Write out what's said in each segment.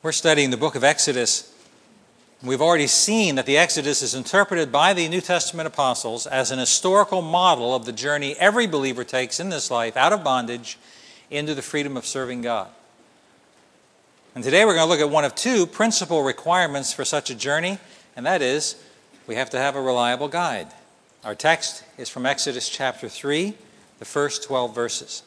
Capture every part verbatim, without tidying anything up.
We're studying the book of Exodus. We've already seen that the Exodus is interpreted by the New Testament apostles as an historical model of the journey every believer takes in this life out of bondage into the freedom of serving God. And today we're going to look at one of two principal requirements for such a journey, and that is we have to have a reliable guide. Our text is from Exodus chapter three, the first twelve verses.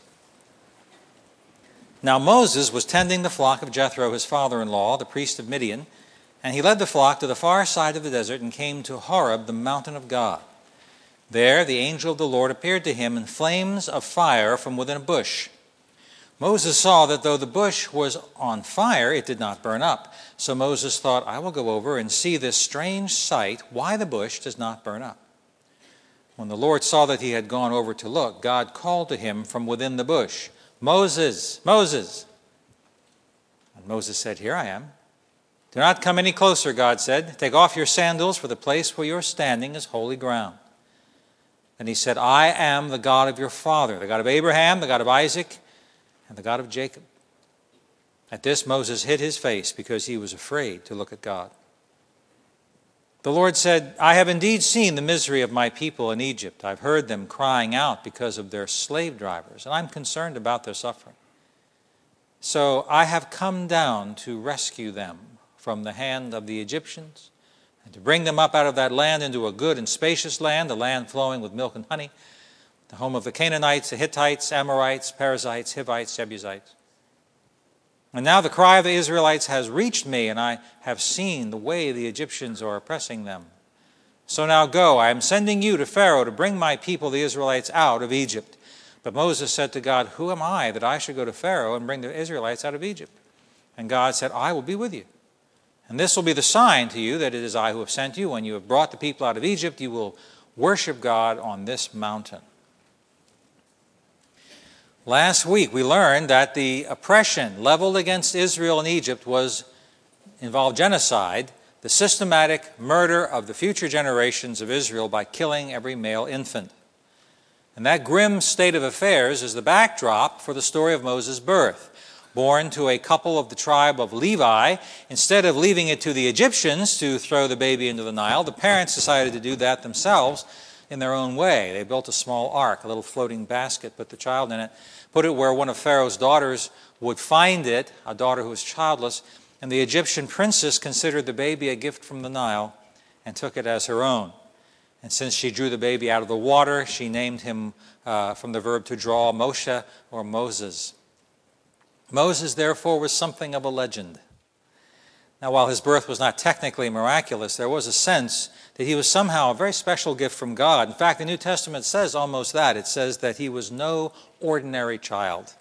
Now Moses was tending the flock of Jethro, his father-in-law, the priest of Midian, and he led the flock to the far side of the desert and came to Horeb, the mountain of God. There the angel of the Lord appeared to him in flames of fire from within a bush. Moses saw that though the bush was on fire, it did not burn up. So Moses thought, I will go over and see this strange sight, why the bush does not burn up. When the Lord saw that he had gone over to look, God called to him from within the bush, Moses, Moses. And Moses said, Here I am. Do not come any closer, God said. Take off your sandals, for the place where you are standing is holy ground. And he said, I am the God of your father, the God of Abraham, the God of Isaac, and the God of Jacob. At this Moses hid his face because he was afraid to look at God. The Lord said, I have indeed seen the misery of my people in Egypt. I've heard them crying out because of their slave drivers, and I'm concerned about their suffering. So I have come down to rescue them from the hand of the Egyptians and to bring them up out of that land into a good and spacious land, a land flowing with milk and honey, the home of the Canaanites, the Hittites, Amorites, Perizzites, Hivites, Jebusites. And now the cry of the Israelites has reached me, and I have seen the way the Egyptians are oppressing them. So now go, I am sending you to Pharaoh to bring my people, the Israelites, out of Egypt. But Moses said to God, Who am I that I should go to Pharaoh and bring the Israelites out of Egypt? And God said, I will be with you. And this will be the sign to you that it is I who have sent you. When you have brought the people out of Egypt, you will worship God on this mountain. Last week we learned that the oppression leveled against Israel in Egypt was involved genocide, the systematic murder of the future generations of Israel by killing every male infant. And that grim state of affairs is the backdrop for the story of Moses' birth. Born to a couple of the tribe of Levi, instead of leaving it to the Egyptians to throw the baby into the Nile, the parents decided to do that themselves in their own way. They built a small ark, a little floating basket, put the child in it, put it where one of Pharaoh's daughters would find it, a daughter who was childless, and the Egyptian princess considered the baby a gift from the Nile and took it as her own. And since she drew the baby out of the water, she named him uh, from the verb to draw, Moshe or Moses. Moses, therefore, was something of a legend. Now, while his birth was not technically miraculous, there was a sense that he was somehow a very special gift from God. In fact, the New Testament says almost that. It says that he was no ordinary child.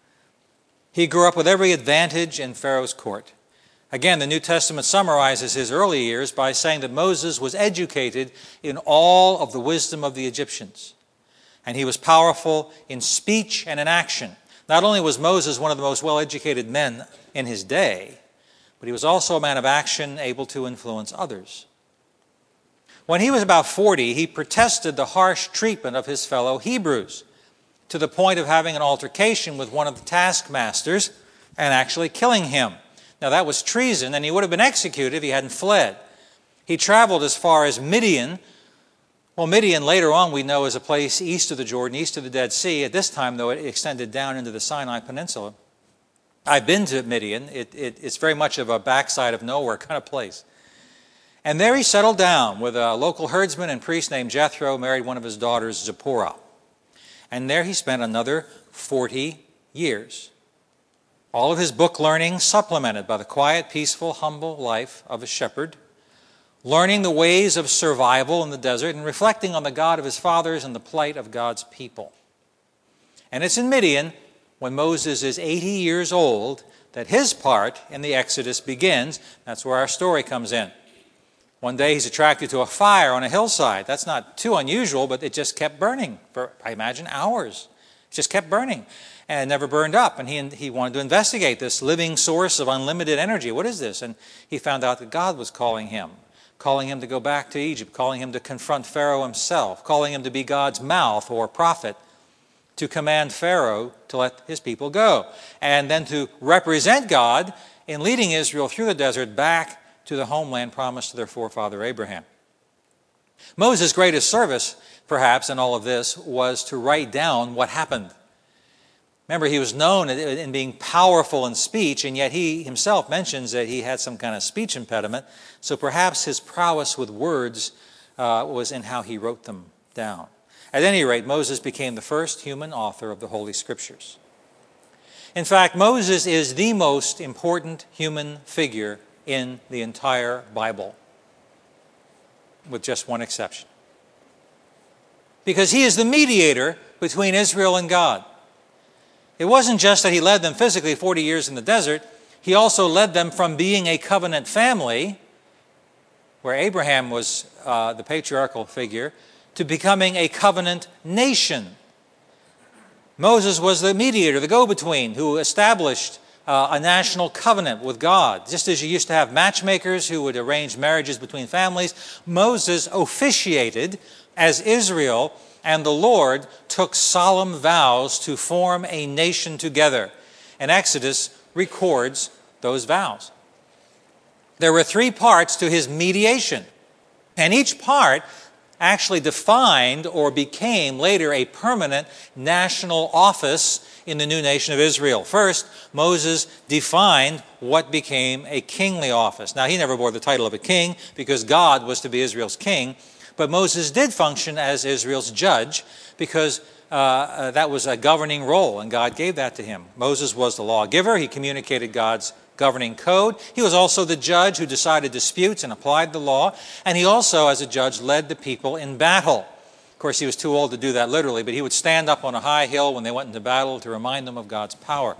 He grew up with every advantage in Pharaoh's court. Again, the New Testament summarizes his early years by saying that Moses was educated in all of the wisdom of the Egyptians. And he was powerful in speech and in action. Not only was Moses one of the most well-educated men in his day, but he was also a man of action, able to influence others. When he was about forty, he protested the harsh treatment of his fellow Hebrews to the point of having an altercation with one of the taskmasters and actually killing him. Now that was treason, and he would have been executed if he hadn't fled. He traveled as far as Midian. Well, Midian later on we know is a place east of the Jordan, east of the Dead Sea. At this time, though, it extended down into the Sinai Peninsula. I've been to Midian. It, it, it's very much of a backside of nowhere kind of place. And there he settled down with a local herdsman and priest named Jethro, married one of his daughters, Zipporah. And there he spent another forty years. All of his book learning supplemented by the quiet, peaceful, humble life of a shepherd, learning the ways of survival in the desert and reflecting on the God of his fathers and the plight of God's people. And it's in Midian, when Moses is eighty years old, that his part in the Exodus begins. That's where our story comes in. One day he's attracted to a fire on a hillside. That's not too unusual, but it just kept burning for, I imagine, hours. It just kept burning and it never burned up. And he, he wanted to investigate this living source of unlimited energy. What is this? And he found out that God was calling him, calling him to go back to Egypt, calling him to confront Pharaoh himself, calling him to be God's mouth or prophet, to command Pharaoh to let his people go, and then to represent God in leading Israel through the desert back to the homeland promised to their forefather Abraham. Moses' greatest service, perhaps, in all of this was to write down what happened. Remember, he was known in being powerful in speech, and yet he himself mentions that he had some kind of speech impediment, so perhaps his prowess with words uh, was in how he wrote them down. At any rate, Moses became the first human author of the Holy Scriptures. In fact, Moses is the most important human figure in the entire Bible, with just one exception. Because he is the mediator between Israel and God. It wasn't just that he led them physically forty years in the desert. He also led them from being a covenant family, where Abraham was uh, the patriarchal figure, to becoming a covenant nation. Moses was the mediator, the go-between, who established uh, a national covenant with God. Just as you used to have matchmakers who would arrange marriages between families, Moses officiated as Israel and the Lord took solemn vows to form a nation together. And Exodus records those vows. There were three parts to his mediation, and each part actually defined or became later a permanent national office in the new nation of Israel. First, Moses defined what became a kingly office. Now, he never bore the title of a king because God was to be Israel's king, but Moses did function as Israel's judge because uh, uh, that was a governing role, and God gave that to him. Moses was the lawgiver. He communicated God's governing code. He was also the judge who decided disputes and applied the law. And he also, as a judge, led the people in battle. Of course, he was too old to do that literally, but he would stand up on a high hill when they went into battle to remind them of God's power.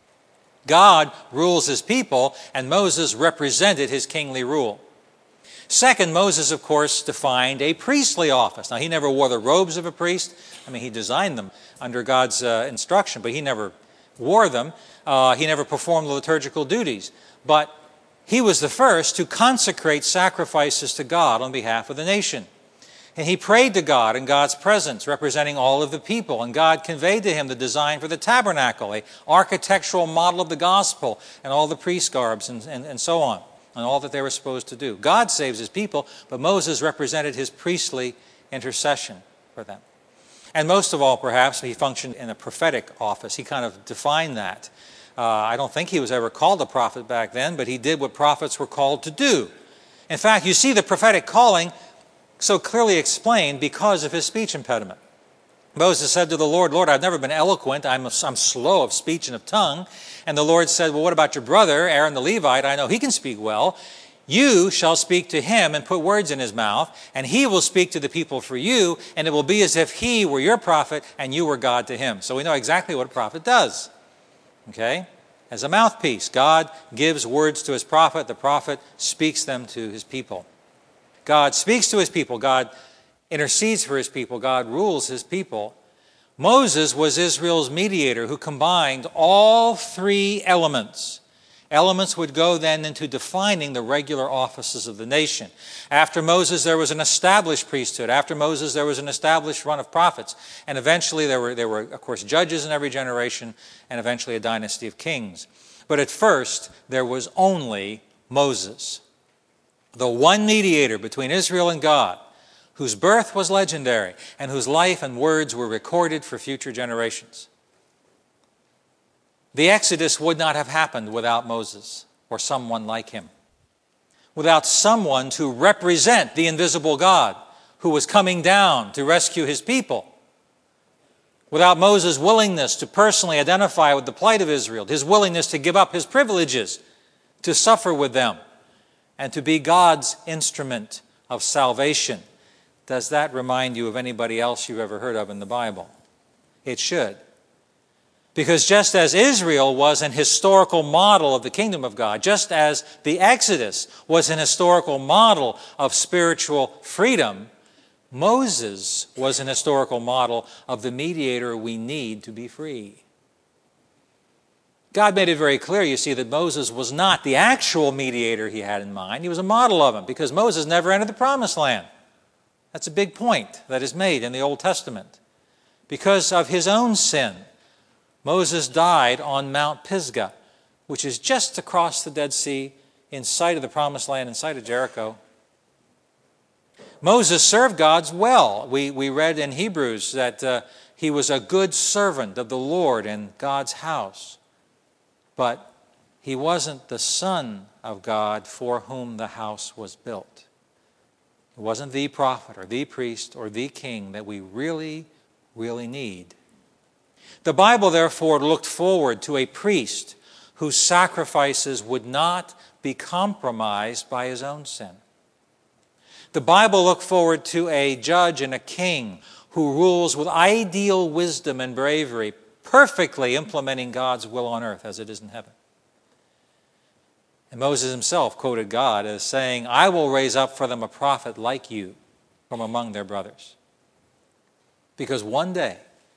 God rules his people, and Moses represented his kingly rule. Second, Moses, of course, defined a priestly office. Now, he never wore the robes of a priest. I mean, he designed them under God's uh, instruction, but he never wore them. Uh, he never performed the liturgical duties. But he was the first to consecrate sacrifices to God on behalf of the nation. And he prayed to God in God's presence, representing all of the people. And God conveyed to him the design for the tabernacle, an architectural model of the gospel, and all the priest garbs and, and, and so on, and all that they were supposed to do. God saves his people, but Moses represented his priestly intercession for them. And most of all, perhaps, he functioned in a prophetic office. He kind of defined that. Uh, I don't think he was ever called a prophet back then, but he did what prophets were called to do. In fact, you see the prophetic calling so clearly explained because of his speech impediment. Moses said to the Lord, Lord, I've never been eloquent. I'm, I'm slow of speech and of tongue. And the Lord said, well, what about your brother, Aaron the Levite? I know he can speak well. You shall speak to him and put words in his mouth, and he will speak to the people for you, and it will be as if he were your prophet and you were God to him. So we know exactly what a prophet does. Okay? As a mouthpiece, God gives words to his prophet. The prophet speaks them to his people. God speaks to his people. God intercedes for his people. God rules his people. Moses was Israel's mediator who combined all three elements. Elements would go then into defining the regular offices of the nation. After Moses, there was an established priesthood. After Moses, there was an established run of prophets. And eventually, there were, there were, of course, judges in every generation, and eventually a dynasty of kings. But at first, there was only Moses, the one mediator between Israel and God, whose birth was legendary and whose life and words were recorded for future generations. The Exodus would not have happened without Moses or someone like him, without someone to represent the invisible God who was coming down to rescue his people, without Moses' willingness to personally identify with the plight of Israel, his willingness to give up his privileges, to suffer with them, and to be God's instrument of salvation. Does that remind you of anybody else you've ever heard of in the Bible? It should. Because just as Israel was an historical model of the kingdom of God, just as the Exodus was an historical model of spiritual freedom, Moses was an historical model of the mediator we need to be free. God made it very clear, you see, that Moses was not the actual mediator he had in mind. He was a model of him, because Moses never entered the promised land. That's a big point that is made in the Old Testament. Because of his own sin, Moses died on Mount Pisgah, which is just across the Dead Sea, in sight of the Promised Land, in sight of Jericho. Moses served God well. We, we read in Hebrews that uh, he was a good servant of the Lord in God's house. But he wasn't the son of God for whom the house was built. It wasn't the prophet or the priest or the king that we really, really need. The Bible, therefore, looked forward to a priest whose sacrifices would not be compromised by his own sin. The Bible looked forward to a judge and a king who rules with ideal wisdom and bravery, perfectly implementing God's will on earth as it is in heaven. And Moses himself quoted God as saying, "I will raise up for them a prophet like you from among their brothers." Because one day,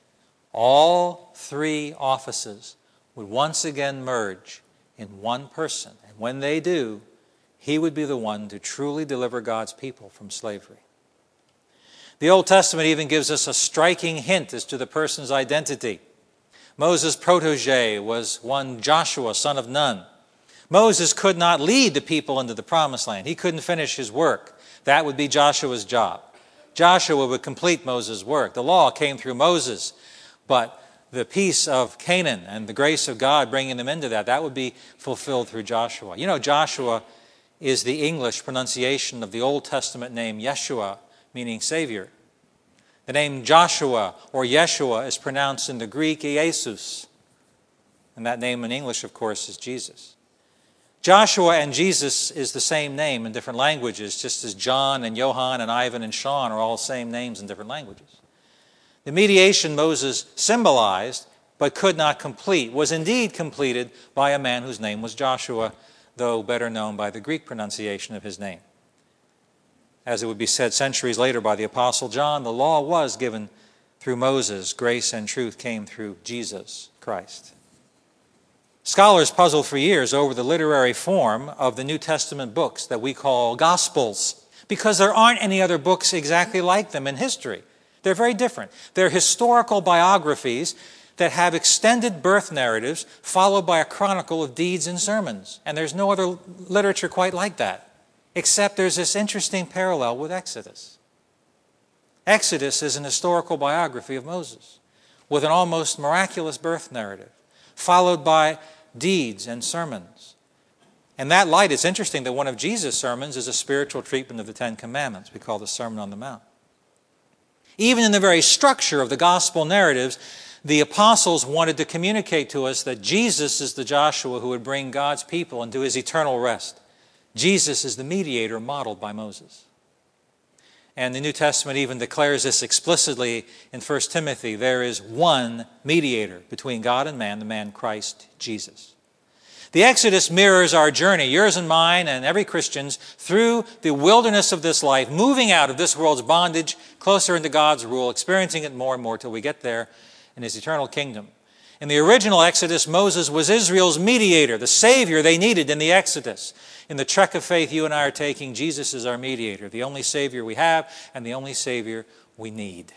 all three offices would once again merge in one person. And when they do, he would be the one to truly deliver God's people from slavery. The Old Testament even gives us a striking hint as to the person's identity. Moses' protege was one Joshua, son of Nun. Moses could not lead the people into the Promised Land. He couldn't finish his work. That would be Joshua's job. Joshua would complete Moses' work. The law came through Moses, but the peace of Canaan and the grace of God bringing them into that, that would be fulfilled through Joshua. You know, Joshua is the English pronunciation of the Old Testament name Yeshua, meaning Savior. The name Joshua or Yeshua is pronounced in the Greek Jesus, and that name in English, of course, is Jesus. Joshua and Jesus is the same name in different languages, just as John and Johann and Ivan and Sean are all same names in different languages. The mediation Moses symbolized but could not complete was indeed completed by a man whose name was Joshua, though better known by the Greek pronunciation of his name. As it would be said centuries later by the Apostle John, the law was given through Moses. Grace and truth came through Jesus Christ. Scholars puzzled for years over the literary form of the New Testament books that we call Gospels, because there aren't any other books exactly like them in history. They're very different. They're historical biographies that have extended birth narratives followed by a chronicle of deeds and sermons. And there's no other literature quite like that, except there's this interesting parallel with Exodus. Exodus is an historical biography of Moses with an almost miraculous birth narrative, followed by deeds and sermons. In that light, it's interesting that one of Jesus' sermons is a spiritual treatment of the Ten Commandments. We call the Sermon on the Mount. Even in the very structure of the gospel narratives, the apostles wanted to communicate to us that Jesus is the Joshua who would bring God's people into his eternal rest. Jesus is the mediator modeled by Moses. And the New Testament even declares this explicitly in First Timothy. There is one mediator between God and man, the man Christ Jesus. The Exodus mirrors our journey, yours and mine and every Christian's, through the wilderness of this life, moving out of this world's bondage, closer into God's rule, experiencing it more and more till we get there in his eternal kingdom. In the original Exodus, Moses was Israel's mediator, the Savior they needed in the Exodus. In the trek of faith you and I are taking, Jesus is our mediator, the only Savior we have and the only Savior we need.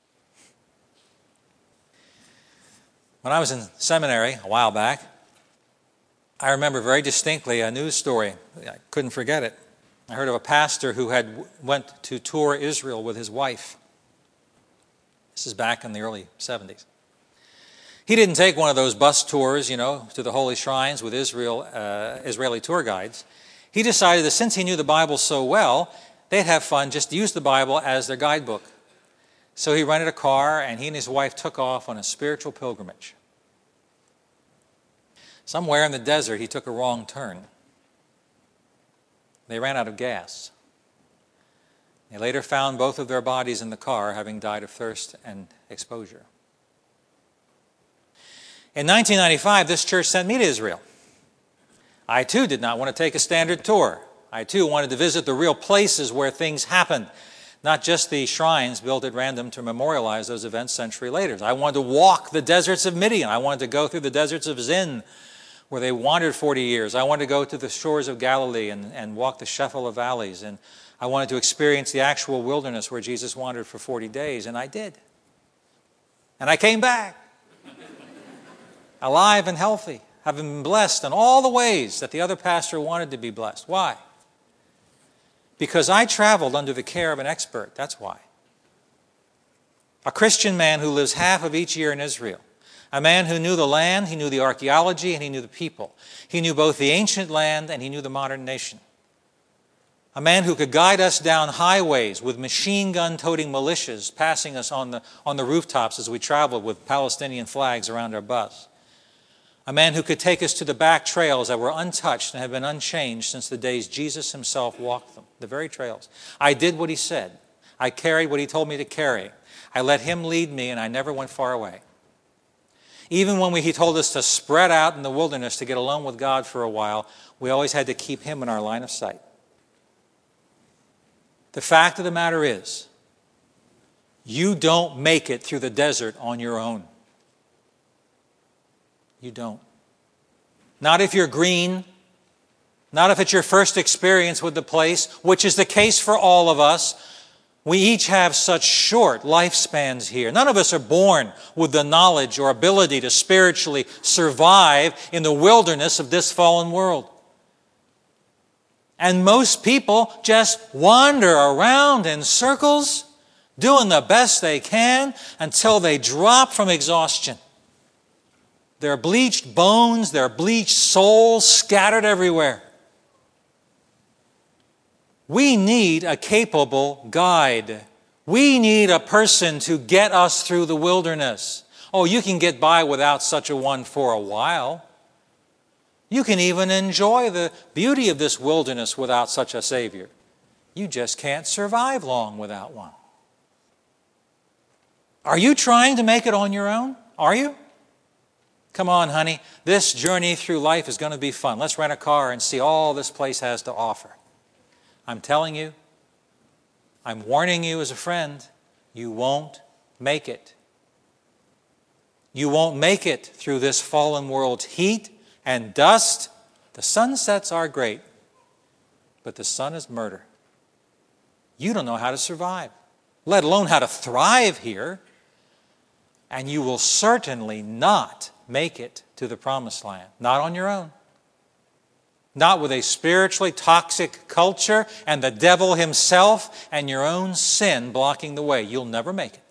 When I was in seminary a while back, I remember very distinctly a news story. I couldn't forget it. I heard of a pastor who had went to tour Israel with his wife. This is back in the early seventies. He didn't take one of those bus tours, you know, to the holy shrines with Israel, uh, Israeli tour guides. He decided that since he knew the Bible so well, they'd have fun, just use the Bible as their guidebook. So he rented a car, and he and his wife took off on a spiritual pilgrimage. Somewhere in the desert, he took a wrong turn. They ran out of gas. They later found both of their bodies in the car, having died of thirst and exposure. In nineteen ninety-five, this church sent me to Israel. I, too, did not want to take a standard tour. I, too, wanted to visit the real places where things happened, not just the shrines built at random to memorialize those events century later. I wanted to walk the deserts of Midian. I wanted to go through the deserts of Zin, where they wandered forty years. I wanted to go to the shores of Galilee and, and walk the Shephelah valleys. And I wanted to experience the actual wilderness where Jesus wandered for forty days, and I did. And I came back, alive and healthy. having been blessed in all the ways that the other pastor wanted to be blessed. Why? Because I traveled under the care of an expert. That's why. A Christian man who lives half of each year in Israel. A man who knew the land, he knew the archaeology, and he knew the people. He knew both the ancient land and he knew the modern nation. A man who could guide us down highways with machine gun-toting militias passing us on the, on the rooftops as we traveled with Palestinian flags around our bus. A man who could take us to the back trails that were untouched and have been unchanged since the days Jesus himself walked them, the very trails. I did what he said. I carried what he told me to carry. I let him lead me, and I never went far away. Even when we, he told us to spread out in the wilderness to get alone with God for a while, we always had to keep him in our line of sight. The fact of the matter is, you don't make it through the desert on your own. You don't. Not if you're green, not if it's your first experience with the place, which is the case for all of us. We each have such short lifespans here. None of us are born with the knowledge or ability to spiritually survive in the wilderness of this fallen world. And most people just wander around in circles, doing the best they can until they drop from exhaustion. Their bleached bones, their bleached souls scattered everywhere. We need a capable guide. We need a person to get us through the wilderness. Oh, you can get by without such a one for a while. You can even enjoy the beauty of this wilderness without such a Savior. You just can't survive long without one. Are you trying to make it on your own? Are you? Come on, honey. This journey through life is going to be fun. Let's rent a car and see all this place has to offer. I'm telling you, I'm warning you as a friend, you won't make it. You won't make it through this fallen world's heat and dust. The sunsets are great, but the sun is murder. You don't know how to survive, let alone how to thrive here, and you will certainly not make it to the promised land, not on your own. Not with a spiritually toxic culture and the devil himself and your own sin blocking the way. You'll never make it.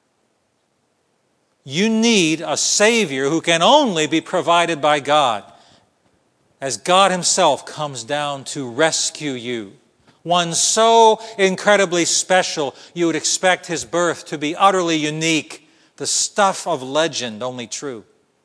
You need a Savior who can only be provided by God, as God himself comes down to rescue you. One so incredibly special, you would expect his birth to be utterly unique, the stuff of legend, only true.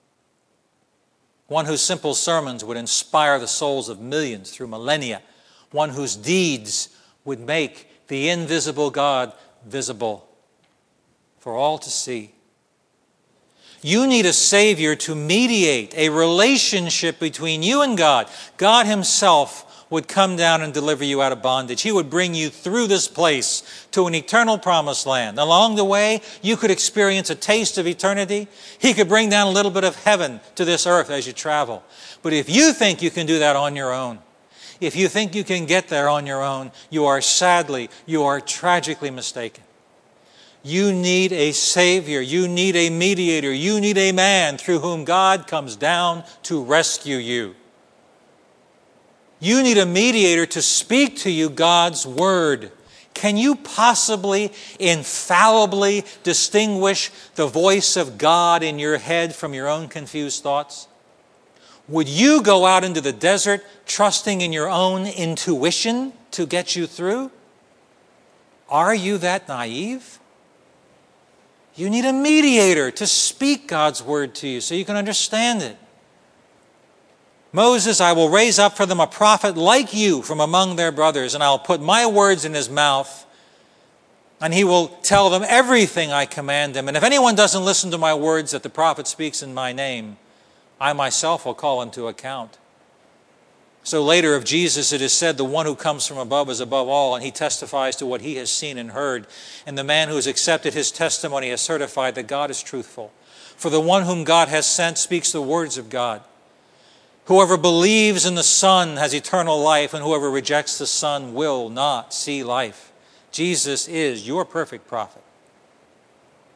One whose simple sermons would inspire the souls of millions through millennia. One whose deeds would make the invisible God visible for all to see. You need a Savior to mediate a relationship between you and God. God himself would come down and deliver you out of bondage. He would bring you through this place to an eternal promised land. Along the way, you could experience a taste of eternity. He could bring down a little bit of heaven to this earth as you travel. But if you think you can do that on your own, if you think you can get there on your own, you are sadly, you are tragically mistaken. You need a Savior. You need a mediator. You need a man through whom God comes down to rescue you. You need a mediator to speak to you God's Word. Can you possibly, infallibly distinguish the voice of God in your head from your own confused thoughts? Would you go out into the desert trusting in your own intuition to get you through? Are you that naive? You need a mediator to speak God's Word to you so you can understand it. Moses, I will raise up for them a prophet like you from among their brothers, and I'll put my words in his mouth, and he will tell them everything I command him. And if anyone doesn't listen to my words that the prophet speaks in my name, I myself will call him to account. So later of Jesus it is said, the one who comes from above is above all, and he testifies to what he has seen and heard. And the man who has accepted his testimony has certified that God is truthful. For the one whom God has sent speaks the words of God. Whoever believes in the Son has eternal life, and whoever rejects the Son will not see life. Jesus is your perfect prophet.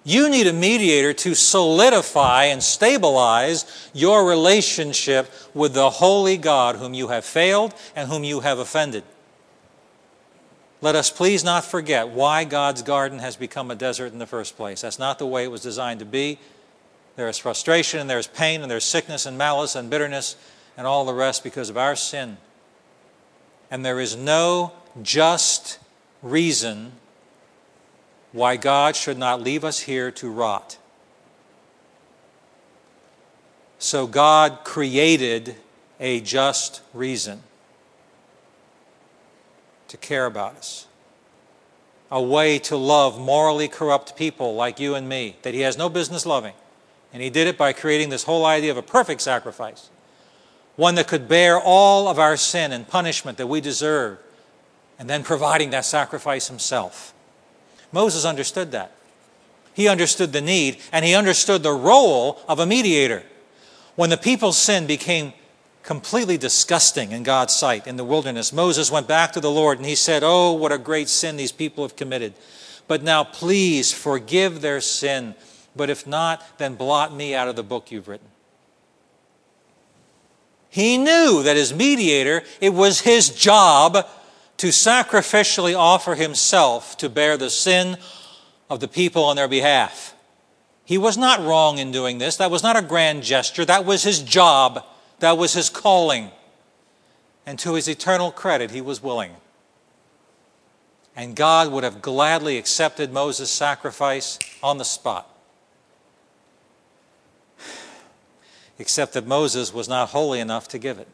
You need a mediator to solidify and stabilize your relationship with the holy God whom you have failed and whom you have offended. Let us please not forget why God's garden has become a desert in the first place. That's not the way it was designed to be. There is frustration and there is pain and there is sickness and malice and bitterness and all the rest because of our sin. And there is no just reason why God should not leave us here to rot. So God created a just reason to care about us. A way to love morally corrupt people like you and me that He has no business loving. And He did it by creating this whole idea of a perfect sacrifice. One that could bear all of our sin and punishment that we deserve. And then providing that sacrifice Himself. Moses understood that. He understood the need and he understood the role of a mediator. When the people's sin became completely disgusting in God's sight in the wilderness, Moses went back to the Lord and he said, "Oh, what a great sin these people have committed. But now please forgive their sin. But if not, then blot me out of the book you've written." He knew that as mediator, it was his job to sacrificially offer himself to bear the sin of the people on their behalf. He was not wrong in doing this. That was not a grand gesture. That was his job. That was his calling. And to his eternal credit, he was willing. And God would have gladly accepted Moses' sacrifice on the spot. Except that Moses was not holy enough to give it.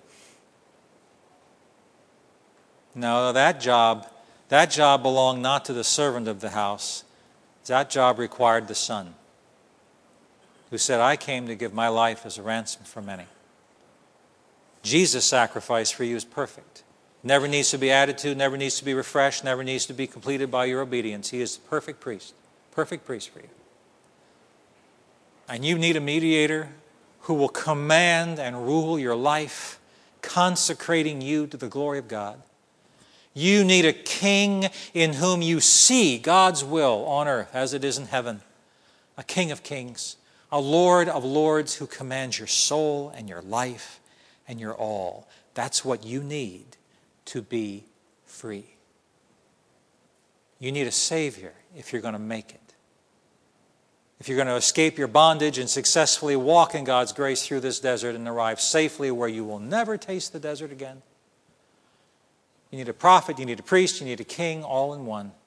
No, that job, that job belonged not to the servant of the house. That job required the Son, who said, "I came to give my life as a ransom for many." Jesus' sacrifice for you is perfect. Never needs to be added to, never needs to be refreshed, never needs to be completed by your obedience. He is the perfect priest, perfect priest for you. And you need a mediator who will command and rule your life, consecrating you to the glory of God. You need a king in whom you see God's will on earth as it is in heaven. A King of kings, a Lord of lords who commands your soul and your life and your all. That's what you need to be free. You need a Savior if you're going to make it. If you're going to escape your bondage and successfully walk in God's grace through this desert and arrive safely where you will never taste the desert again. You need a prophet, you need a priest, you need a king, all in one.